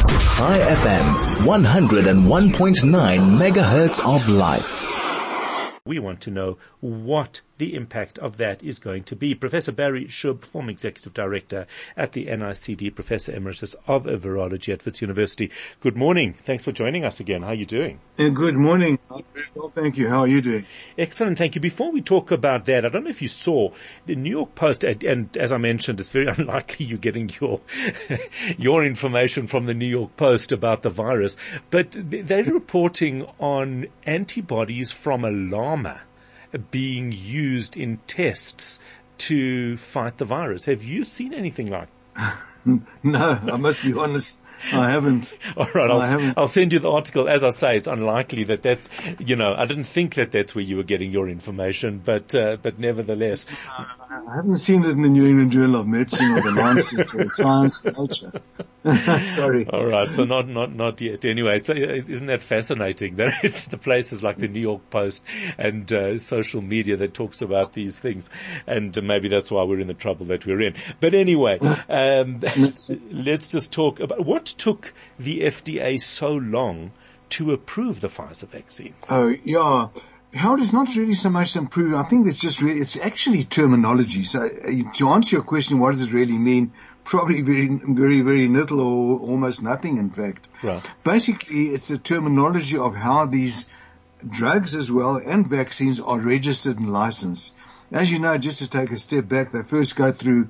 High FM, 101.9 megahertz of life. We want to know what the impact of that is going to be. Professor Barry Shub, former Executive Director at the NICD, Professor Emeritus of Virology at Wits University. Good morning. Thanks for joining us again. How are you doing? Good morning. Very well, thank you. How are you doing? Excellent, thank you. Before we talk about that, I don't know if you saw the New York Post, and as I mentioned, it's very unlikely you're getting your information from the New York Post about the virus, but they're reporting on antibodies from a llama being used in tests to fight the virus. Have you seen anything like that? No, I must be honest. I haven't. All right, I'll send you the article. As I say, it's unlikely that's, I didn't think that's where you were getting your information, but nevertheless. I haven't seen it in the New England Journal of Medicine or the Lancet or Science or Nature. Sorry. All right, so not yet. Anyway, isn't that fascinating that it's the places like the New York Post and social media that talks about these things, and maybe that's why we're in the trouble that we're in. But anyway, let's just talk about what took the FDA so long to approve the Pfizer vaccine. Oh, yeah. How does not really so much improve. I think it's actually terminology. So to answer your question, what does it really mean? Probably very, very, very little or almost nothing, in fact. Right. Basically, it's the terminology of how these drugs as well and vaccines are registered and licensed. As you know, just to take a step back, they first go through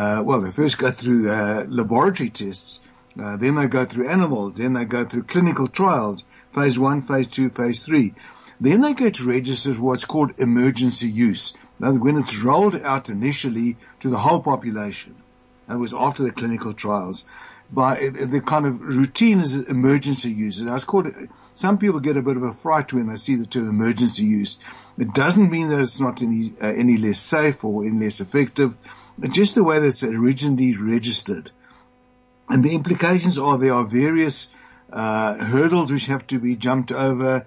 laboratory tests. Then they go through animals. Then they go through clinical trials, phase 1, phase 2, phase 3. Then they get registered what's called emergency use. Now, when it's rolled out initially to the whole population, that was after the clinical trials, by the kind of routine is emergency use. And it's called, some people get a bit of a fright when they see the term emergency use. It doesn't mean that it's not any less safe or any less effective. It's just the way that it's originally registered. And the implications are there are various hurdles which have to be jumped over.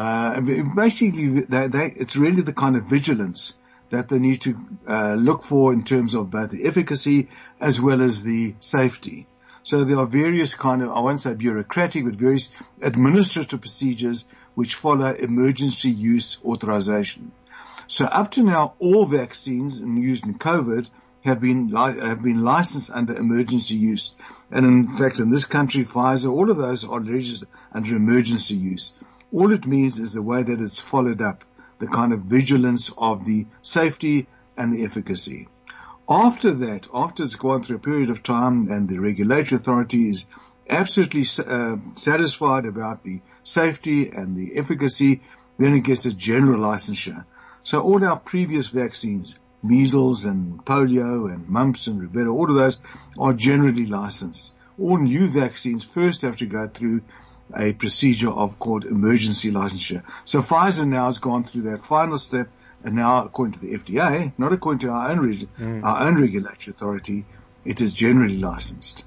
Basically, it's really the kind of vigilance that they need to look for in terms of both the efficacy as well as the safety. So there are various kind of, I won't say bureaucratic, but various administrative procedures which follow emergency use authorization. So up to now, all vaccines used in COVID have been licensed under emergency use. And in fact, in this country, Pfizer, all of those are registered under emergency use. All it means is the way that it's followed up, the kind of vigilance of the safety and the efficacy. After that, after it's gone through a period of time and the regulatory authority is absolutely satisfied about the safety and the efficacy, then it gets a general licensure. So all our previous vaccines, measles and polio and mumps and rubella, all of those are generally licensed. All new vaccines first have to go through a procedure called emergency licensure. So Pfizer now has gone through that final step, and now, according to the FDA, not according to our own regulatory authority, it is generally licensed.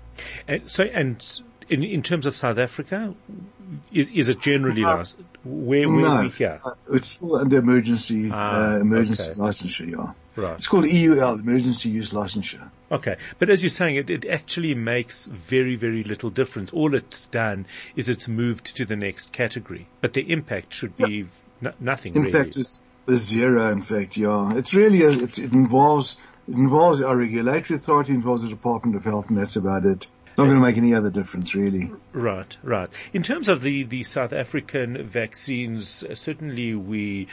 And in terms of South Africa, is it generally licensed? Where no, are we here? It's still under emergency licensure, yeah. Right. It's called EUL, emergency use licensure. Okay. But as you're saying, it actually makes very, very little difference. All it's done is it's moved to the next category. But the impact should be nothing really. Impact is zero, in fact, yeah. It's really, it involves our regulatory authority, involves the Department of Health, and that's about it. Not going to make any other difference, really. Right. In terms of the South African vaccines, certainly we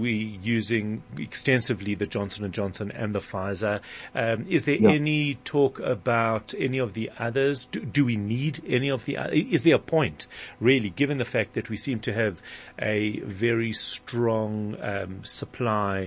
using extensively the Johnson & Johnson and the Pfizer. Is there any talk about any of the others? Do we need any of the others? Is there a point, really, given the fact that we seem to have a very strong supply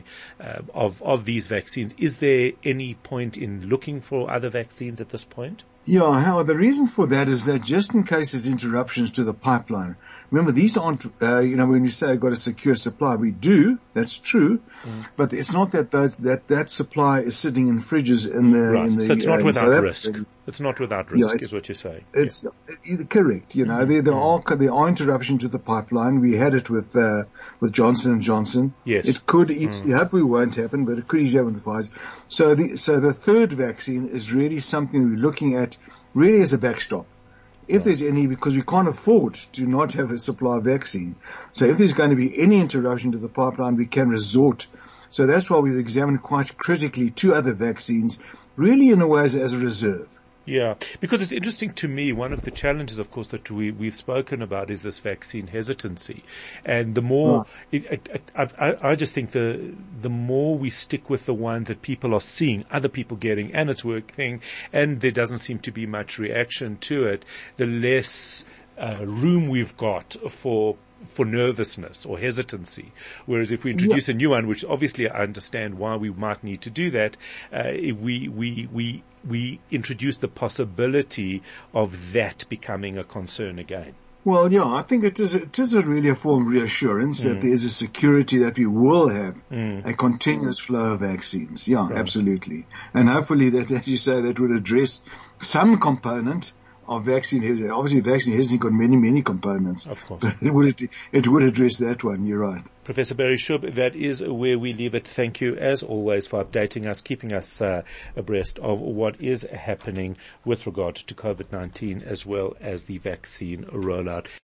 of these vaccines? Is there any point in looking for other vaccines at this point? Yeah, Howard, the reason for that is that just in case there's interruptions to the pipeline, remember these aren't, when you say I've got a secure supply, we do, that's true, but it's not that that supply is sitting in fridges in the, so it's not without risk. It's not without risk, is what you're saying. It's correct. There are interruptions to the pipeline. We had it with Johnson & Johnson. Yes. It could easily happen. It won't happen, but it could easily happen with Pfizer. So the third vaccine is really something we're looking at really as a backstop. if there's any, because we can't afford to not have a supply of vaccine. So if there's going to be any interruption to the pipeline, we can resort. So that's why we've examined quite critically 2 other vaccines, really in a way as a reserve. Yeah, because it's interesting to me, one of the challenges, of course, that we've spoken about is this vaccine hesitancy. And the more, I just think the more we stick with the ones that people are seeing, other people getting, and it's working, and there doesn't seem to be much reaction to it, the less room we've got for nervousness or hesitancy. Whereas if we introduce a new one, which obviously I understand why we might need to do that, we introduce the possibility of that becoming a concern again. Well, yeah, I think it is really a form of reassurance that there is a security that we will have a continuous flow of vaccines. Yeah, absolutely. And hopefully that, as you say, that would address some component of vaccine hesitancy. Obviously, vaccine hesitancy got many, many components. Of course. But it would address that one. You're right. Professor Barry Shub, that is where we leave it. Thank you, as always, for updating us, keeping us abreast of what is happening with regard to COVID-19 as well as the vaccine rollout.